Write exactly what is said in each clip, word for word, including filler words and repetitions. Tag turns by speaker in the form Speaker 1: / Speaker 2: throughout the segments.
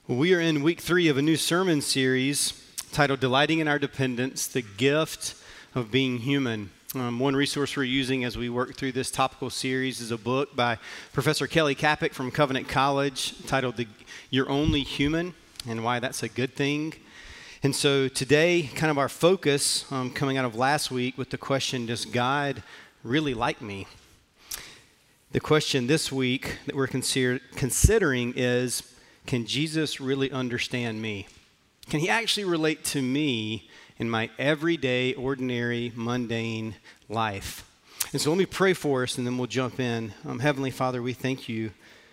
Speaker 1: We are in week three of a new sermon series titled Delighting in Our Dependence, the Gift of Being Human. Um, one resource we're using as we work through this topical series is a book by Professor Kelly Kapic from Covenant College titled the, You're Only Human and Why That's a Good Thing. And so today, kind of our focus um, coming out of last week with the question, does God really like me? The question this week that we're consider- considering is, can Jesus really understand me? Can he actually relate to me in my everyday, ordinary, mundane life? And so let me pray for us and then we'll jump in. Um, Heavenly Father, we thank you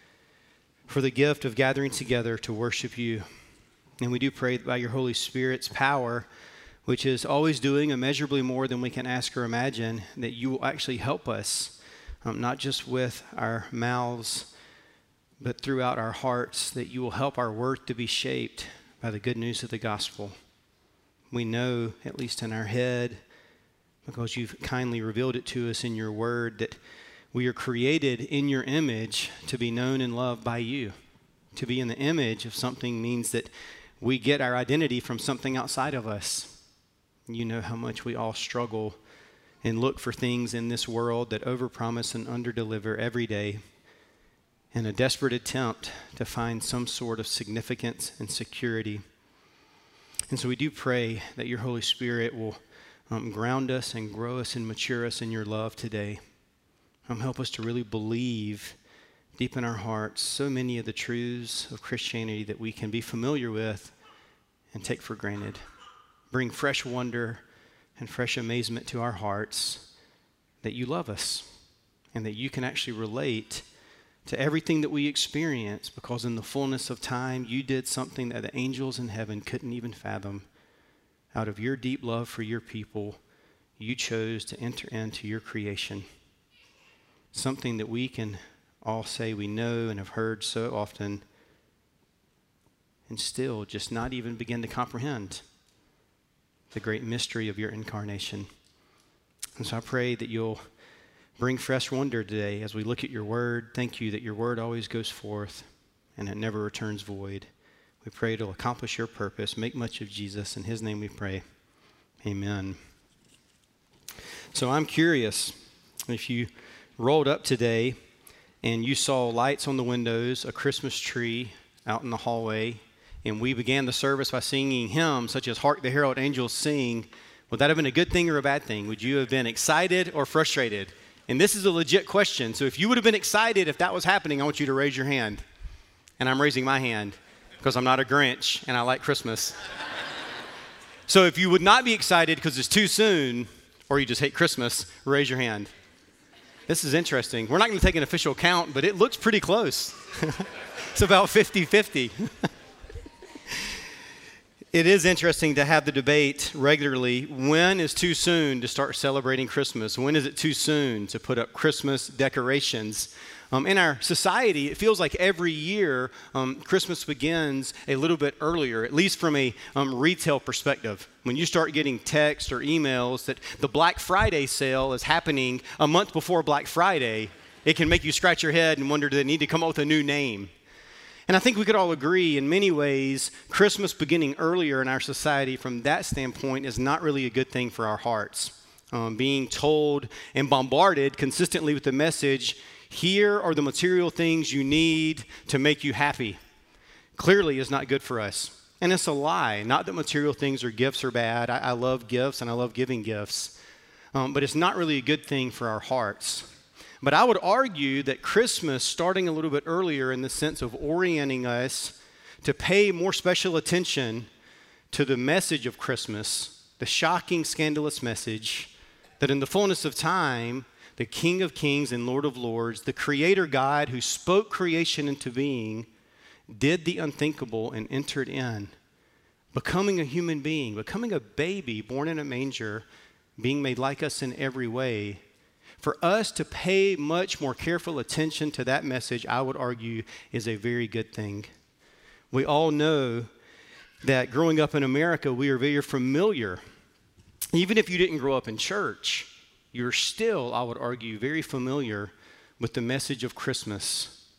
Speaker 1: for the gift of gathering together to worship you. And we do pray by your Holy Spirit's power, which is always doing immeasurably more than we can ask or imagine, that you will actually help us, um, not just with our mouths, but throughout our hearts, that you will help our worth to be shaped by the good news of the gospel. We know, at least in our head, because you've kindly revealed it to us in your word, that we are created in your image to be known and loved by you. To be in the image of something means that we get our identity from something outside of us. You know how much we all struggle and look for things in this world that overpromise and underdeliver every day, in a desperate attempt to find some sort of significance and security. And so we do pray that your Holy Spirit will um, ground us and grow us and mature us in your love today. Um, help us to really believe deep in our hearts so many of the truths of Christianity that we can be familiar with and take for granted. Bring fresh wonder and fresh amazement to our hearts that you love us and that you can actually relate to everything that we experience, because in the fullness of time, you did something that the angels in heaven couldn't even fathom. Out of your deep love for your people, you chose to enter into your creation. Something that we can all say we know and have heard so often, and still just not even begin to comprehend the great mystery of your incarnation. And so I pray that you'll bring fresh wonder today as we look at your word. Thank you that your word always goes forth and it never returns void. We pray it'll accomplish your purpose. Make much of Jesus. In his name we pray. Amen. So I'm curious, if you rolled up today and you saw lights on the windows, a Christmas tree out in the hallway, and we began the service by singing hymns such as Hark the Herald Angels Sing, would that have been a good thing or a bad thing? Would you have been excited or frustrated? And this is a legit question. So if you would have been excited if that was happening, I want you to raise your hand. And I'm raising my hand because I'm not a Grinch and I like Christmas. So if you would not be excited because it's too soon, or you just hate Christmas, raise your hand. This is interesting. We're not going to take an official count, but it looks pretty close. It's about fifty-fifty. It is interesting to have the debate regularly. When is too soon to start celebrating Christmas? When is it too soon to put up Christmas decorations? Um, in our society, it feels like every year um, Christmas begins a little bit earlier, at least from a um, retail perspective. When you start getting texts or emails that the Black Friday sale is happening a month before Black Friday, it can make you scratch your head and wonder, do they need to come up with a new name? And I think we could all agree in many ways, Christmas beginning earlier in our society from that standpoint is not really a good thing for our hearts. Um, being told and bombarded consistently with the message, here are the material things you need to make you happy, clearly is not good for us. And it's a lie. Not that material things or gifts are bad. I, I love gifts and I love giving gifts. Um, but it's not really a good thing for our hearts. But I would argue that Christmas, starting a little bit earlier in the sense of orienting us to pay more special attention to the message of Christmas, the shocking, scandalous message that in the fullness of time, the King of Kings and Lord of Lords, the Creator God who spoke creation into being, did the unthinkable and entered in, becoming a human being, becoming a baby born in a manger, being made like us in every way. For us to pay much more careful attention to that message, I would argue, is a very good thing. We all know that growing up in America, we are very familiar. Even if you didn't grow up in church, you're still, I would argue, very familiar with the message of Christmas.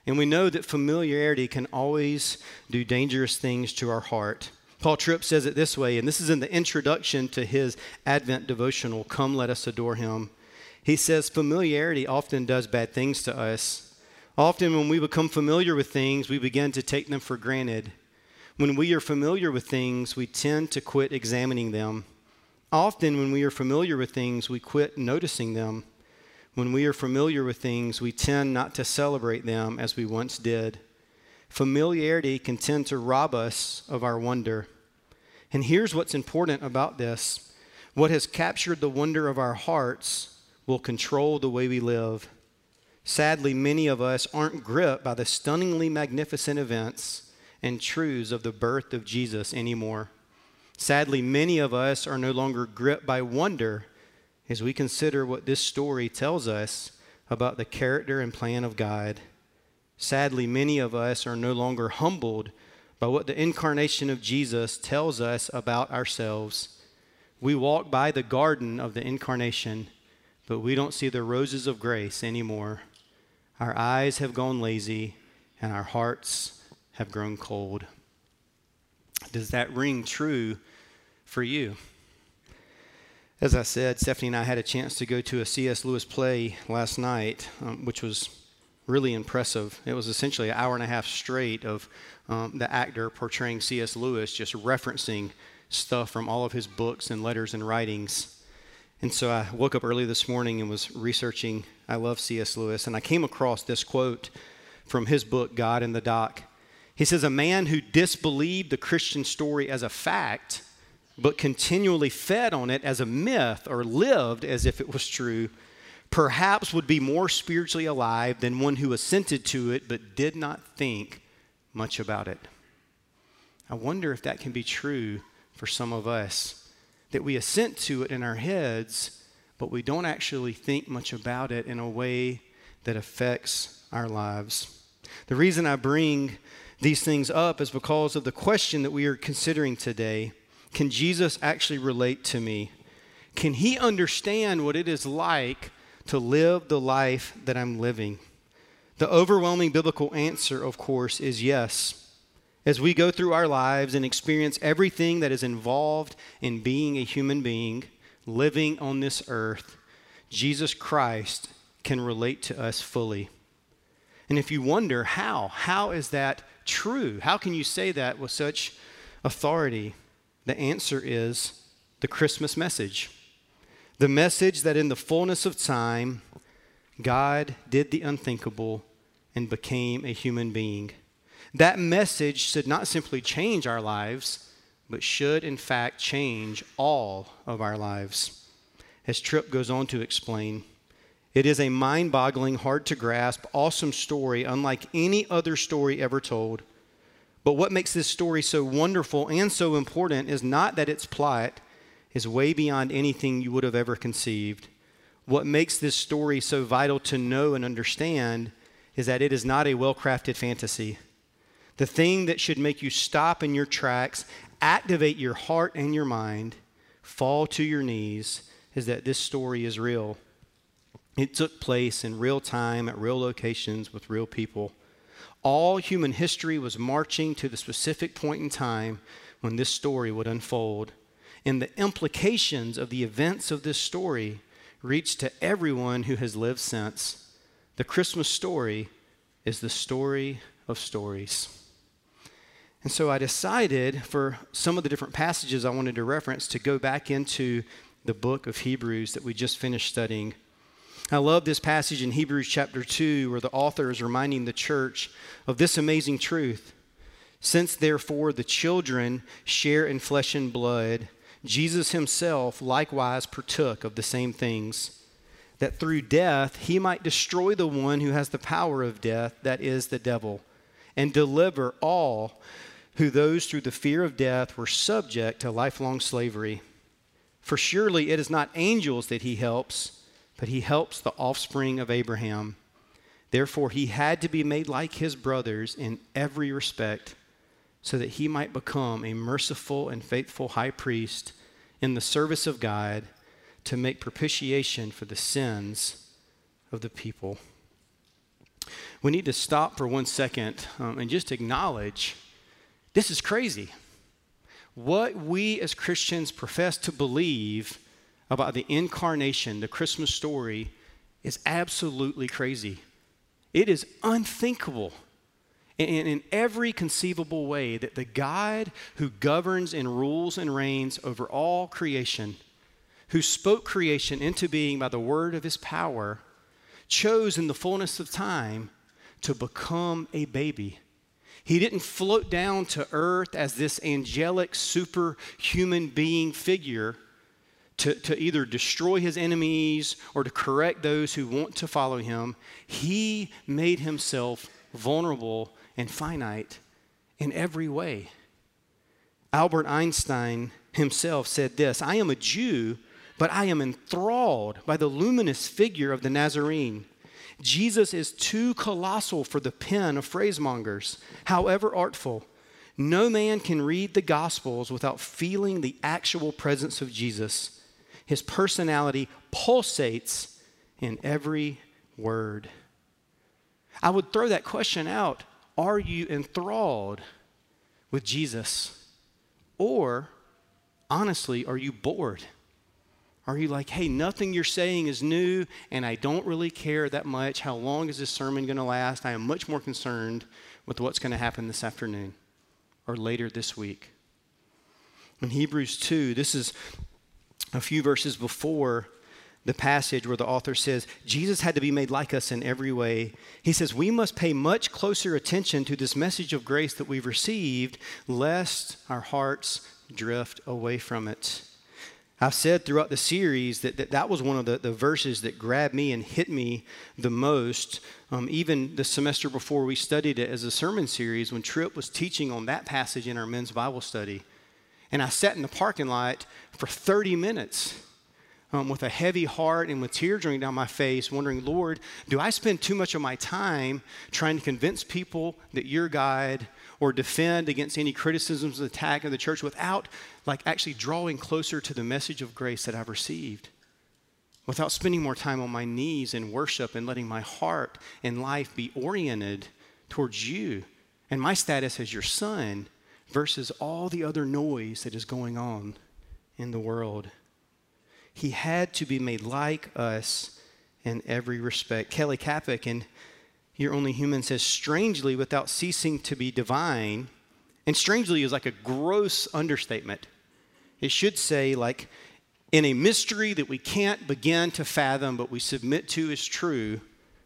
Speaker 1: And we know that familiarity can always do dangerous things to our heart. Paul Tripp says it this way, and this is in the introduction to his Advent devotional, Come Let Us Adore Him. He says, familiarity often does bad things to us. Often when we become familiar with things, we begin to take them for granted. When we are familiar with things, we tend to quit examining them. Often when we are familiar with things, we quit noticing them. When we are familiar with things, we tend not to celebrate them as we once did. Familiarity can tend to rob us of our wonder. And here's what's important about this. What has captured the wonder of our hearts will control the way we live. Sadly, many of us aren't gripped by the stunningly magnificent events and truths of the birth of Jesus anymore. Sadly, many of us are no longer gripped by wonder as we consider what this story tells us about the character and plan of God. Sadly, many of us are no longer humbled by what the incarnation of Jesus tells us about ourselves. We walk by the garden of the incarnation, but we don't see the roses of grace anymore. Our eyes have gone lazy, and our hearts have grown cold. Does that ring true for you? As I said, Stephanie and I had a chance to go to a C S Lewis play last night, um, which was really impressive. It was essentially an hour and a half straight of um, the actor portraying C S Lewis just referencing stuff from all of his books and letters and writings. And so I woke up early this morning and was researching. I love C S Lewis, and I came across this quote from his book, God in the Dock. He says, "A man who disbelieved the Christian story as a fact, but continually fed on it as a myth or lived as if it was true, perhaps would be more spiritually alive than one who assented to it but did not think much about it." I wonder if that can be true for some of us, that we assent to it in our heads, but we don't actually think much about it in a way that affects our lives. The reason I bring these things up is because of the question that we are considering today. Can Jesus actually relate to me? Can he understand what it is like to live the life that I'm living? The overwhelming biblical answer, of course, is yes. As we go through our lives and experience everything that is involved in being a human being, living on this earth, Jesus Christ can relate to us fully. And if you wonder how, how is that true? How can you say that with such authority? The answer is the Christmas message. The message that in the fullness of time, God did the unthinkable and became a human being. That message should not simply change our lives, but should in fact change all of our lives. As Tripp goes on to explain, it is a mind-boggling, hard-to-grasp, awesome story unlike any other story ever told. But what makes this story so wonderful and so important is not that its plot is way beyond anything you would have ever conceived. What makes this story so vital to know and understand is that it is not a well-crafted fantasy. The thing that should make you stop in your tracks, activate your heart and your mind, fall to your knees, is that this story is real. It took place in real time, at real locations, with real people. All human history was marching to the specific point in time when this story would unfold. And the implications of the events of this story reach to everyone who has lived since. The Christmas story is the story of stories. And so I decided for some of the different passages I wanted to reference to go back into the book of Hebrews that we just finished studying. I love this passage in Hebrews chapter two where the author is reminding the church of this amazing truth. Since therefore the children share in flesh and blood, Jesus himself likewise partook of the same things, that through death he might destroy the one who has the power of death, that is the devil, and deliver all who those through the fear of death were subject to lifelong slavery. For surely it is not angels that he helps, but he helps the offspring of Abraham. Therefore he had to be made like his brothers in every respect, so that he might become a merciful and faithful high priest in the service of God to make propitiation for the sins of the people. we need to stop for one second um, and just acknowledge this is crazy. What we as Christians profess to believe about the incarnation, the Christmas story, is absolutely crazy. It is unthinkable in, in every conceivable way that the God who governs and rules and reigns over all creation, who spoke creation into being by the word of his power, chose in the fullness of time to become a baby. He didn't float down to earth as this angelic, superhuman being figure to, to either destroy his enemies or to correct those who want to follow him. He made himself vulnerable and finite in every way. Albert Einstein himself said this, "I am a Jew, but I am enthralled by the luminous figure of the Nazarene. Jesus is too colossal for the pen of phrasemongers, however artful. No man can read the Gospels without feeling the actual presence of Jesus. His personality pulsates in every word." I would throw that question out. Are you enthralled with Jesus? Or, honestly, are you bored? Are you like, hey, nothing you're saying is new, and I don't really care that much. How long is this sermon going to last? I am much more concerned with what's going to happen this afternoon or later this week. In Hebrews two, this is a few verses before the passage where the author says, Jesus had to be made like us in every way. He says, we must pay much closer attention to this message of grace that we've received, lest our hearts drift away from it. I've said throughout the series that that, that was one of the, the verses that grabbed me and hit me the most. Um, even the semester before we studied it as a sermon series, when Tripp was teaching on that passage in our men's Bible study. And I sat in the parking lot for thirty minutes um, with a heavy heart and with tears running down my face, wondering, Lord, do I spend too much of my time trying to convince people that you're God or defend against any criticisms and attack of the church without like actually drawing closer to the message of grace that I've received, without spending more time on my knees in worship and letting my heart and life be oriented towards you and my status as your son versus all the other noise that is going on in the world. He had to be made like us in every respect. Kelly Kapic in You're Only Human says, strangely, without ceasing to be divine, and strangely is like a gross understatement. It should say like, in a mystery that we can't begin to fathom, but we submit to as true,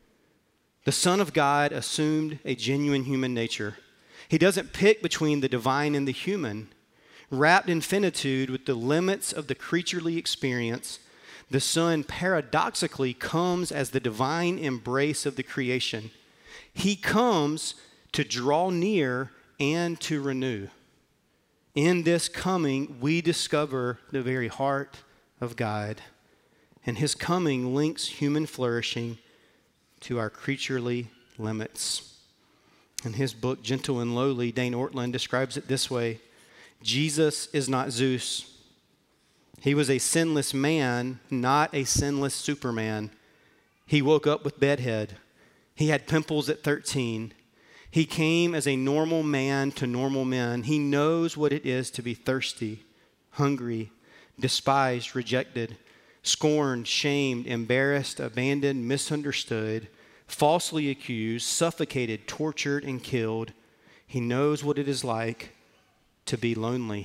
Speaker 1: the Son of God assumed a genuine human nature. He doesn't pick between the divine and the human. Wrapped in finitude with the limits of the creaturely experience, the Son paradoxically comes as the divine embrace of the creation. He comes to draw near and to renew. In this coming, we discover the very heart of God, and his coming links human flourishing to our creaturely limits. In his book, Gentle and Lowly, Dane Ortland describes it this way: Jesus is not Zeus. He was a sinless man, not a sinless Superman. He woke up with bedhead. He had pimples at thirteen. He came as a normal man to normal men. He knows what it is to be thirsty, hungry, despised, rejected, scorned, shamed, embarrassed, abandoned, misunderstood, falsely accused, suffocated, tortured, and killed. He knows what it is like to be lonely.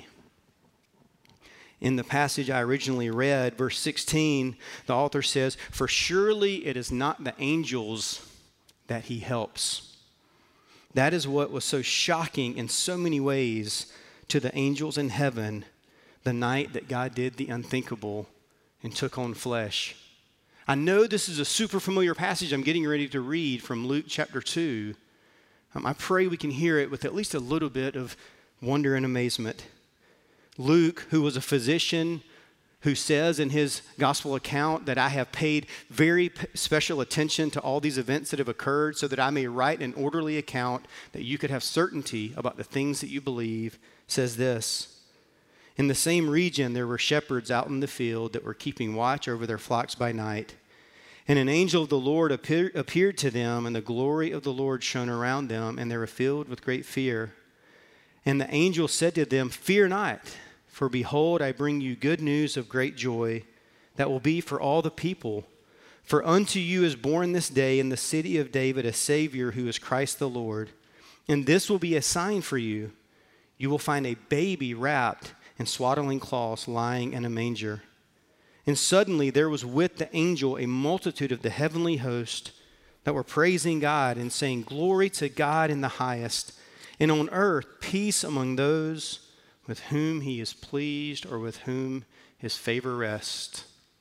Speaker 1: In the passage I originally read, verse sixteen, the author says, "For surely it is not the angels that he helps." That is what was so shocking in so many ways to the angels in heaven the night that God did the unthinkable and took on flesh. I know this is a super familiar passage I'm getting ready to read from Luke chapter two. Um, I pray we can hear it with at least a little bit of wonder and amazement. Luke, who was a physician, who says in his gospel account that I have paid very p- special attention to all these events that have occurred so that I may write an orderly account that you could have certainty about the things that you believe, says this: in the same region there were shepherds out in the field that were keeping watch over their flocks by night. And an angel of the Lord appear, appeared to them, and the glory of the Lord shone around them, and they were filled with great fear. And the angel said to them, "Fear not, for behold, I bring you good news of great joy that will be for all the people. For unto you is born this day in the city of David a Savior, who is Christ the Lord. And this will be a sign for you. You will find a baby wrapped in swaddling cloths lying in a manger." And suddenly there was with the angel a multitude of the heavenly host that were praising God and saying, "Glory to God in the highest, and on earth peace among those with whom he is pleased," or with whom his favor rests.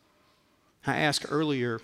Speaker 1: I asked earlier,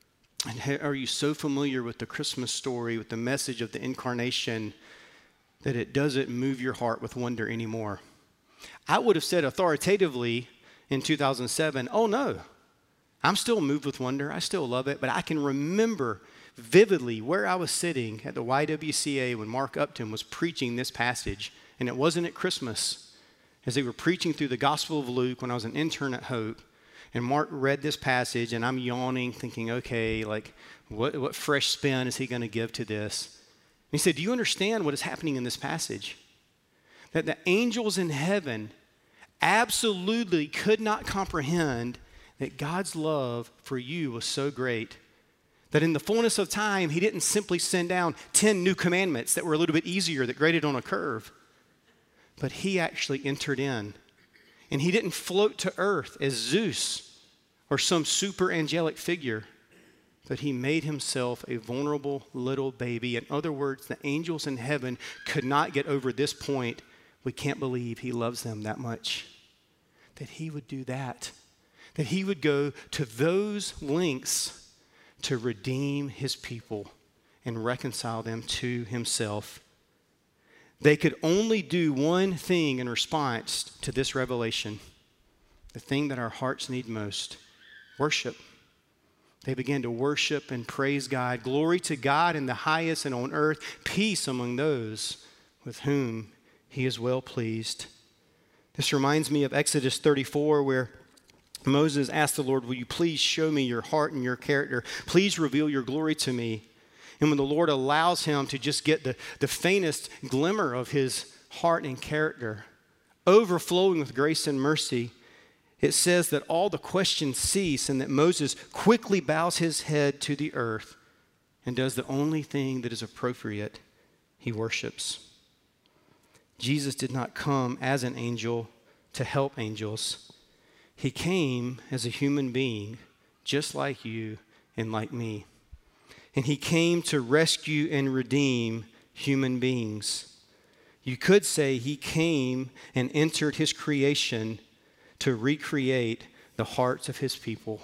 Speaker 1: are you so familiar with the Christmas story, with the message of the incarnation, that it doesn't move your heart with wonder anymore? I would have said authoritatively in two thousand seven, oh no, I'm still moved with wonder. I still love it. But I can remember vividly where I was sitting at the Y W C A when Mark Upton was preaching this passage. And it wasn't at Christmas. As they were preaching through the Gospel of Luke when I was an intern at Hope. And Mark read this passage, and I'm yawning, thinking, okay, like, what, what fresh spin is he going to give to this? And he said, do you understand what is happening in this passage? That the angels in heaven absolutely could not comprehend that God's love for you was so great that in the fullness of time, he didn't simply send down ten new commandments that were a little bit easier, that graded on a curve, but he actually entered in. And he didn't float to earth as Zeus or some super angelic figure, but he made himself a vulnerable little baby. In other words, the angels in heaven could not get over this point. We can't believe he loves them that much, that he would do that, that he would go to those lengths to redeem his people and reconcile them to himself. They could only do one thing in response to this revelation, the thing that our hearts need most: worship. They began to worship and praise God. Glory to God in the highest, and on earth peace among those with whom he is well pleased. This reminds me of Exodus thirty-four, where Moses asked the Lord, will you please show me your heart and your character? Please reveal your glory to me. And when the Lord allows him to just get the, the faintest glimmer of his heart and character, overflowing with grace and mercy, it says that all the questions cease and that Moses quickly bows his head to the earth and does the only thing that is appropriate. He worships. Jesus did not come as an angel to help angels. He came as a human being, just like you and like me. And he came to rescue and redeem human beings. You could say he came and entered his creation to recreate the hearts of his people,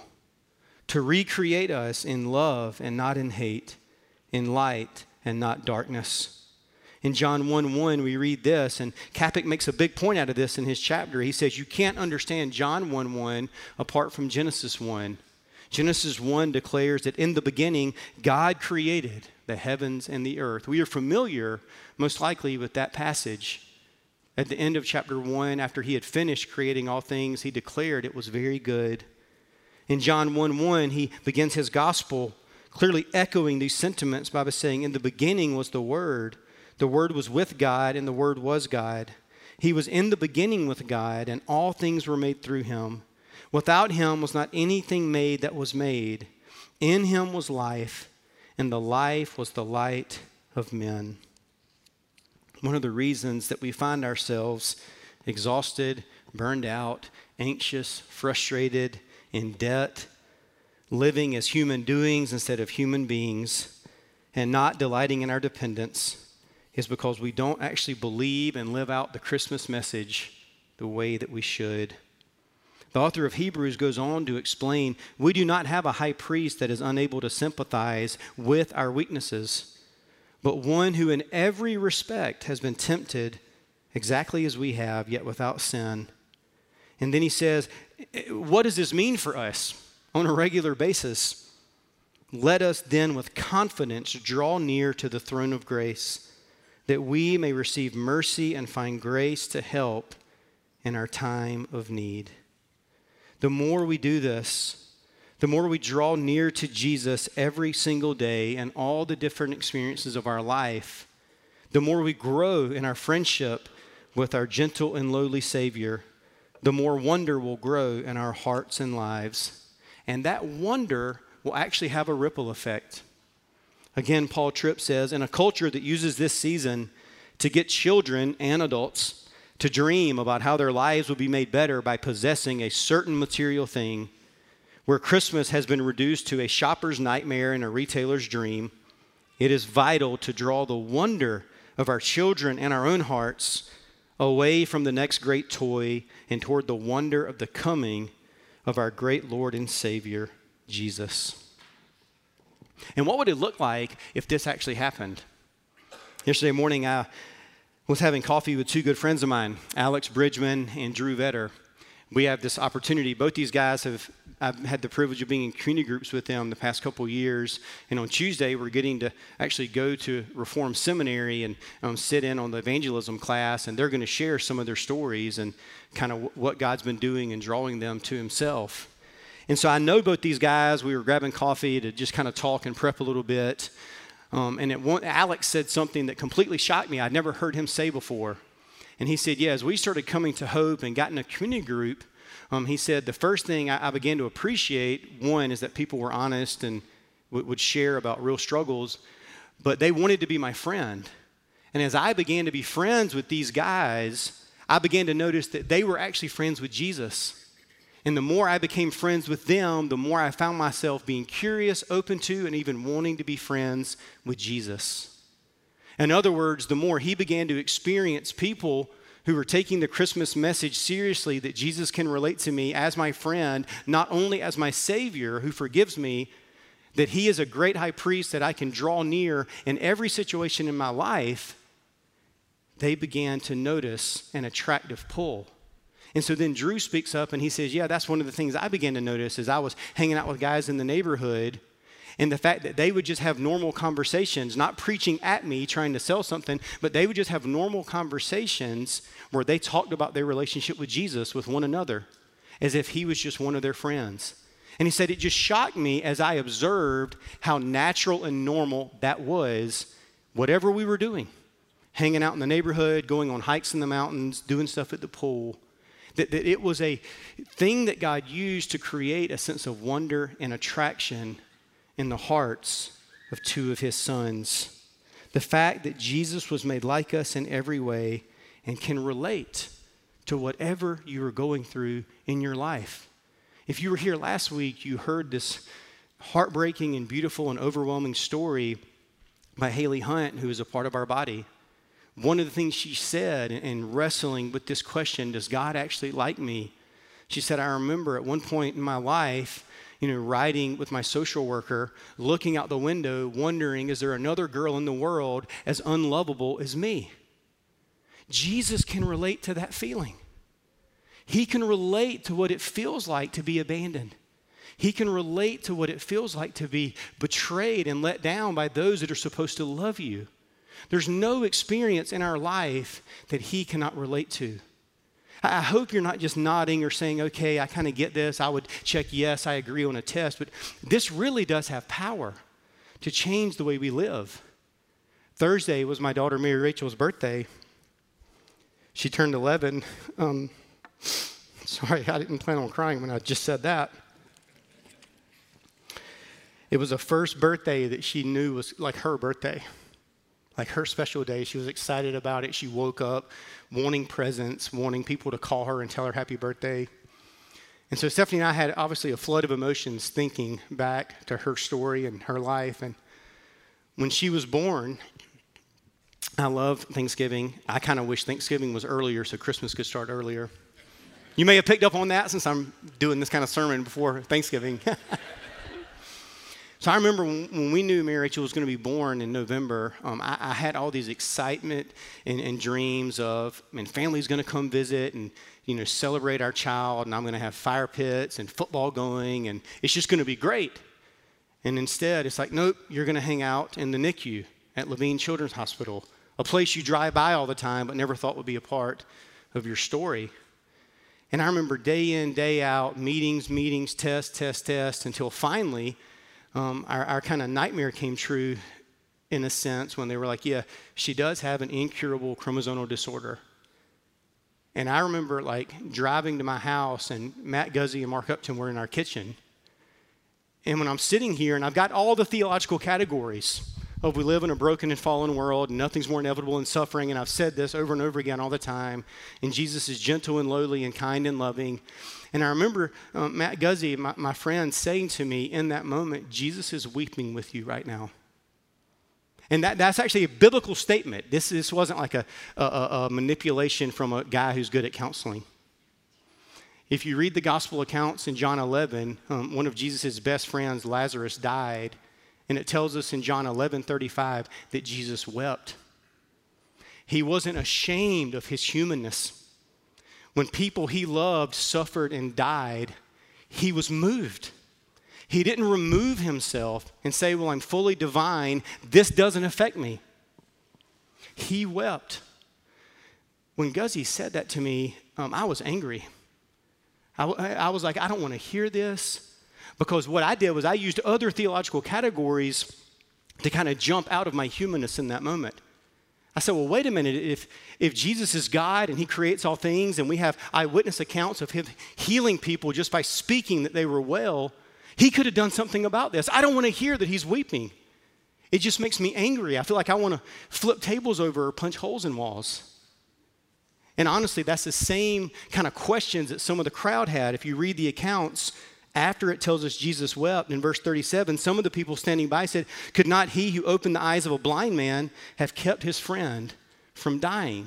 Speaker 1: to recreate us in love and not in hate, in light and not darkness. In John one one, we read this, and Capek makes a big point out of this in his chapter. He says, you can't understand John one one apart from Genesis one. Genesis one declares that in the beginning, God created the heavens and the earth. We are familiar, most likely, with that passage. At the end of chapter one, after he had finished creating all things, he declared it was very good. In John one one, he begins his gospel clearly echoing these sentiments by saying, in the beginning was the Word. The Word was with God, and the Word was God. He was in the beginning with God, and all things were made through him. Without him was not anything made that was made. In him was life, and the life was the light of men. One of the reasons that we find ourselves exhausted, burned out, anxious, frustrated, in debt, living as human doings instead of human beings, and not delighting in our dependence, is because we don't actually believe and live out the Christmas message the way that we should. The author of Hebrews goes on to explain, we do not have a high priest that is unable to sympathize with our weaknesses, but one who in every respect has been tempted exactly as we have, yet without sin. And then he says, what does this mean for us on a regular basis? Let us then with confidence draw near to the throne of grace, that we may receive mercy and find grace to help in our time of need. The more we do this, the more we draw near to Jesus every single day and all the different experiences of our life, the more we grow in our friendship with our gentle and lowly Savior, the more wonder will grow in our hearts and lives. And that wonder will actually have a ripple effect. Again, Paul Tripp says, in a culture that uses this season to get children and adults to dream about how their lives will be made better by possessing a certain material thing, where Christmas has been reduced to a shopper's nightmare and a retailer's dream, it is vital to draw the wonder of our children and our own hearts away from the next great toy and toward the wonder of the coming of our great Lord and Savior, Jesus. And what would it look like if this actually happened? Yesterday morning, I was having coffee with two good friends of mine, Alex Bridgman and Drew Vetter. We have this opportunity. Both these guys have, I've had the privilege of being in community groups with them the past couple of years. And on Tuesday, we're getting to actually go to Reformed Seminary and um, sit in on the evangelism class. And they're going to share some of their stories and kind of w- what God's been doing and drawing them to himself. And so I know both these guys. We were grabbing coffee to just kind of talk and prep a little bit. Um, and it, one, Alex said something that completely shocked me. I'd never heard him say before. And he said, yeah, as we started coming to Hope and got in a community group, um, he said, the first thing I, I began to appreciate, one, is that people were honest and w- would share about real struggles, but they wanted to be my friend. And as I began to be friends with these guys, I began to notice that they were actually friends with Jesus. And the more I became friends with them, the more I found myself being curious, open to, and even wanting to be friends with Jesus. In other words, the more he began to experience people who were taking the Christmas message seriously, that Jesus can relate to me as my friend, not only as my Savior who forgives me, that he is a great high priest that I can draw near in every situation in my life, they began to notice an attractive pull. And so then Drew speaks up and he says, yeah, that's one of the things I began to notice as I was hanging out with guys in the neighborhood. And the fact that they would just have normal conversations, not preaching at me, trying to sell something, but they would just have normal conversations where they talked about their relationship with Jesus with one another, as if he was just one of their friends. And he said, it just shocked me as I observed how natural and normal that was, whatever we were doing, hanging out in the neighborhood, going on hikes in the mountains, doing stuff at the pool, that, that it was a thing that God used to create a sense of wonder and attraction in the hearts of two of his sons. The fact that Jesus was made like us in every way and can relate to whatever you are going through in your life. If you were here last week, you heard this heartbreaking and beautiful and overwhelming story by Haley Hunt, who is a part of our body. One of the things she said in wrestling with this question, does God actually like me? She said, I remember at one point in my life, you know, riding with my social worker, looking out the window, wondering, is there another girl in the world as unlovable as me? Jesus can relate to that feeling. He can relate to what it feels like to be abandoned. He can relate to what it feels like to be betrayed and let down by those that are supposed to love you. There's no experience in our life that he cannot relate to. I hope you're not just nodding or saying, okay, I kind of get this. I would check yes, I agree on a test. But this really does have power to change the way we live. Thursday was my daughter Mary Rachel's birthday. She turned eleven. Um, sorry, I didn't plan on crying when I just said that. It was the first birthday that she knew was like her birthday. Like her special day. She was excited about it. She woke up wanting presents, wanting people to call her and tell her happy birthday. And so Stephanie and I had obviously a flood of emotions thinking back to her story and her life. And when she was born, I love Thanksgiving. I kind of wish Thanksgiving was earlier so Christmas could start earlier. You may have picked up on that since I'm doing this kind of sermon before Thanksgiving. So I remember when, when we knew Mary Rachel was going to be born in November, um, I, I had all these excitement and, and dreams of, I mean, family's going to come visit and, you know, celebrate our child, and I'm going to have fire pits and football going, and it's just going to be great. And instead, it's like, nope, you're going to hang out in the N I C U at Levine Children's Hospital, a place you drive by all the time but never thought would be a part of your story. And I remember day in, day out, meetings, meetings, test, test, test, until finally um, our, our kind of nightmare came true in a sense when they were like, yeah, she does have an incurable chromosomal disorder. And I remember like driving to my house, and Matt Guzzi and Mark Upton were in our kitchen. And when I'm sitting here and I've got all the theological categories of we live in a broken and fallen world and nothing's more inevitable than suffering, and I've said this over and over again all the time, and Jesus is gentle and lowly and kind and loving. And I remember um, Matt Guzzi, my, my friend, saying to me in that moment, Jesus is weeping with you right now. And that, that's actually a biblical statement. This, this wasn't like a, a, a manipulation from a guy who's good at counseling. If you read the gospel accounts in John eleven, um, one of Jesus' best friends, Lazarus, died. And it tells us in John eleven thirty-five that Jesus wept. He wasn't ashamed of his humanness. When people he loved suffered and died, he was moved. He didn't remove himself and say, well, I'm fully divine. This doesn't affect me. He wept. When Guzzi said that to me, um, I was angry. I, I was like, I don't want to hear this, because what I did was I used other theological categories to kind of jump out of my humanness in that moment. I said, well, wait a minute. If, if Jesus is God and he creates all things, and we have eyewitness accounts of him healing people just by speaking that they were well, he could have done something about this. I don't want to hear that he's weeping. It just makes me angry. I feel like I want to flip tables over or punch holes in walls. And honestly, that's the same kind of questions that some of the crowd had. If you read the accounts, after it tells us Jesus wept, in verse thirty-seven, some of the people standing by said, could not he who opened the eyes of a blind man have kept his friend from dying?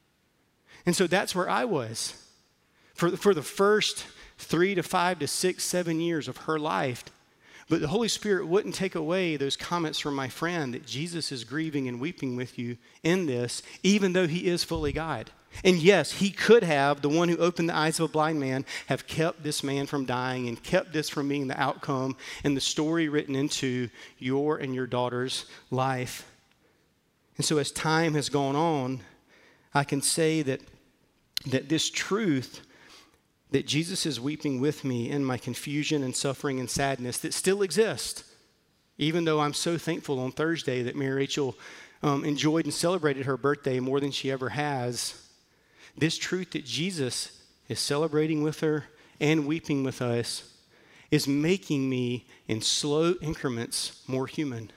Speaker 1: And so that's where I was. For, for the first three to five to six, seven years of her life. But the Holy Spirit wouldn't take away those comments from my friend that Jesus is grieving and weeping with you in this, even though he is fully God. And yes, he could have, the one who opened the eyes of a blind man, have kept this man from dying and kept this from being the outcome and the story written into your and your daughter's life. And so as time has gone on, I can say that, that this truth that Jesus is weeping with me in my confusion and suffering and sadness that still exists, even though I'm so thankful on Thursday that Mary Rachel um, enjoyed and celebrated her birthday more than she ever has. This truth that Jesus is celebrating with her and weeping with us is making me, in slow increments, more human.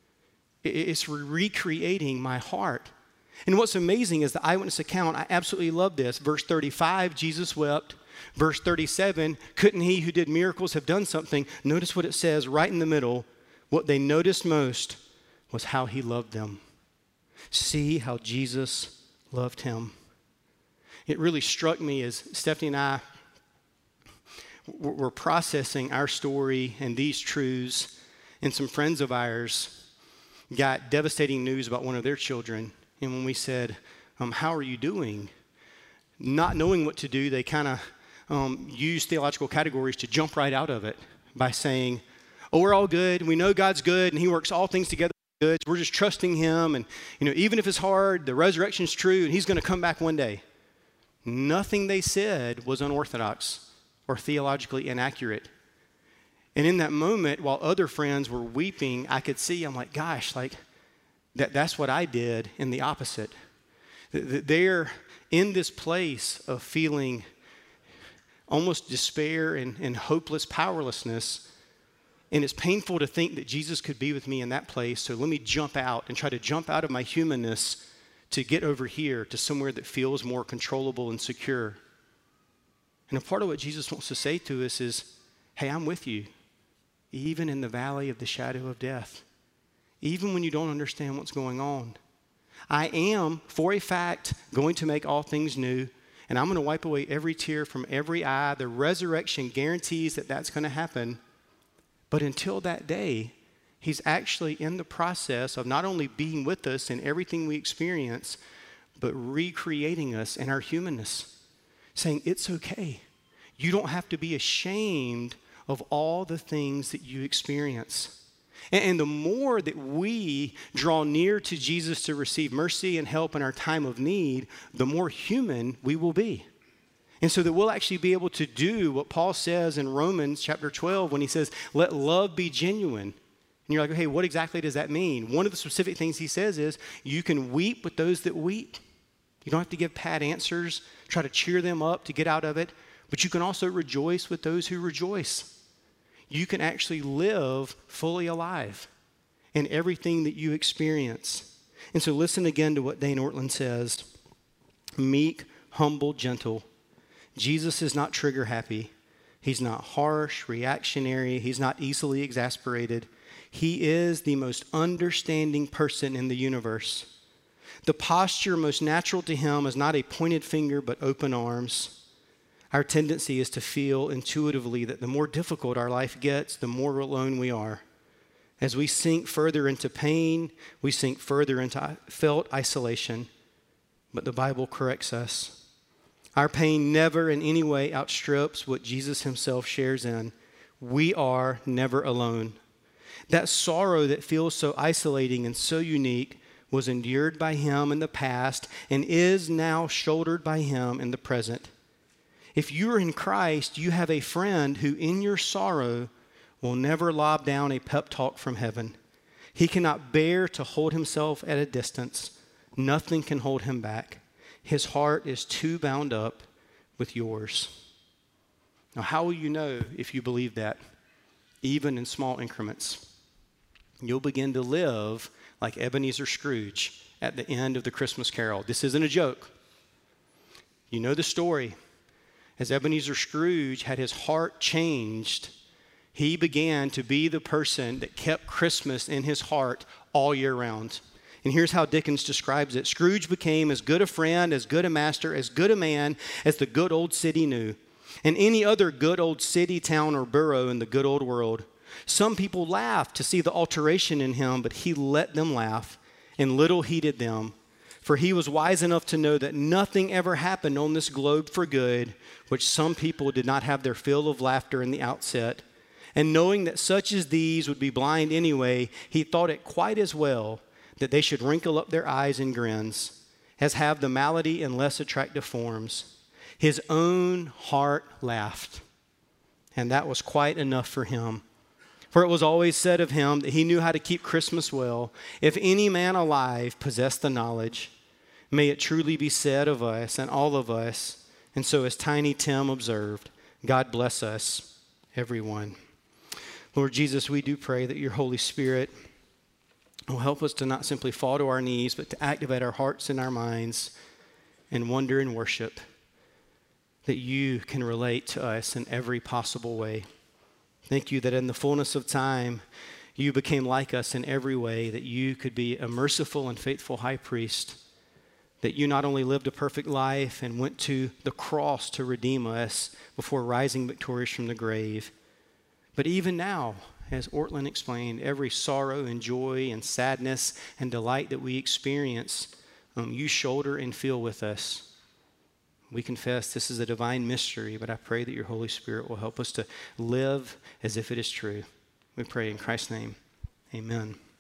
Speaker 1: It's recreating my heart. And what's amazing is the eyewitness account, I absolutely love this. Verse thirty-five, Jesus wept. Verse thirty-seven, couldn't he who did miracles have done something? Notice what it says right in the middle. What they noticed most was how he loved them. See how Jesus loved him. It really struck me as Stephanie and I were processing our story and these truths, and some friends of ours got devastating news about one of their children. And when we said, um, how are you doing? Not knowing what to do, they kind of um, used theological categories to jump right out of it by saying, oh, we're all good. We know God's good and he works all things together for good. We're just trusting him. And, you know, even if it's hard, the resurrection's true and he's going to come back one day. Nothing they said was unorthodox or theologically inaccurate. And in that moment, while other friends were weeping, I could see, I'm like, gosh, like that, that's what I did in the opposite. They're in this place of feeling almost despair and, and hopeless powerlessness. And it's painful to think that Jesus could be with me in that place. So let me jump out and try to jump out of my humanness to get over here to somewhere that feels more controllable and secure. And a part of what Jesus wants to say to us is, hey, I'm with you, even in the valley of the shadow of death, even when you don't understand what's going on. I am, for a fact, going to make all things new, and I'm going to wipe away every tear from every eye. The resurrection guarantees that that's going to happen. But until that day, he's actually in the process of not only being with us in everything we experience, but recreating us in our humanness, saying it's okay. You don't have to be ashamed of all the things that you experience. And the more that we draw near to Jesus to receive mercy and help in our time of need, the more human we will be. And so that we'll actually be able to do what Paul says in Romans chapter twelve when he says, let love be genuine. And you're like, hey, what exactly does that mean? One of the specific things he says is you can weep with those that weep. You don't have to give pat answers, try to cheer them up to get out of it, but you can also rejoice with those who rejoice. You can actually live fully alive in everything that you experience. And so listen again to what Dane Ortlund says. Meek, humble, gentle. Jesus is not trigger happy. He's not harsh, reactionary. He's not easily exasperated. He is the most understanding person in the universe. The posture most natural to him is not a pointed finger, but open arms. Our tendency is to feel intuitively that the more difficult our life gets, the more alone we are. As we sink further into pain, we sink further into felt isolation. But the Bible corrects us. Our pain never in any way outstrips what Jesus himself shares in. We are never alone. That sorrow that feels so isolating and so unique was endured by him in the past and is now shouldered by him in the present. If you are in Christ, you have a friend who in your sorrow will never lob down a pep talk from heaven. He cannot bear to hold himself at a distance. Nothing can hold him back. His heart is too bound up with yours. Now, how will you know if you believe that? Even in small increments. You'll begin to live like Ebenezer Scrooge at the end of the Christmas Carol. This isn't a joke. You know the story. As Ebenezer Scrooge had his heart changed, he began to be the person that kept Christmas in his heart all year round. And here's how Dickens describes it. Scrooge became as good a friend, as good a master, as good a man as the good old city knew, and any other good old city, town, or borough in the good old world. Some people laughed to see the alteration in him, but he let them laugh, and little heeded them. For he was wise enough to know that nothing ever happened on this globe for good, which some people did not have their fill of laughter in the outset. And knowing that such as these would be blind anyway, he thought it quite as well that they should wrinkle up their eyes in grins, as have the malady in less attractive forms. His own heart laughed, and that was quite enough for him. For it was always said of him that he knew how to keep Christmas well. If any man alive possessed the knowledge, may it truly be said of us and all of us. And so as Tiny Tim observed, God bless us, everyone. Lord Jesus, we do pray that your Holy Spirit will help us to not simply fall to our knees, but to activate our hearts and our minds in wonder and worship, that you can relate to us in every possible way. Thank you that in the fullness of time, you became like us in every way, that you could be a merciful and faithful high priest, that you not only lived a perfect life and went to the cross to redeem us before rising victorious from the grave, but even now, as Ortlund explained, every sorrow and joy and sadness and delight that we experience, um, you shoulder and feel with us. We confess this is a divine mystery, but I pray that your Holy Spirit will help us to live as if it is true. We pray in Christ's name. Amen.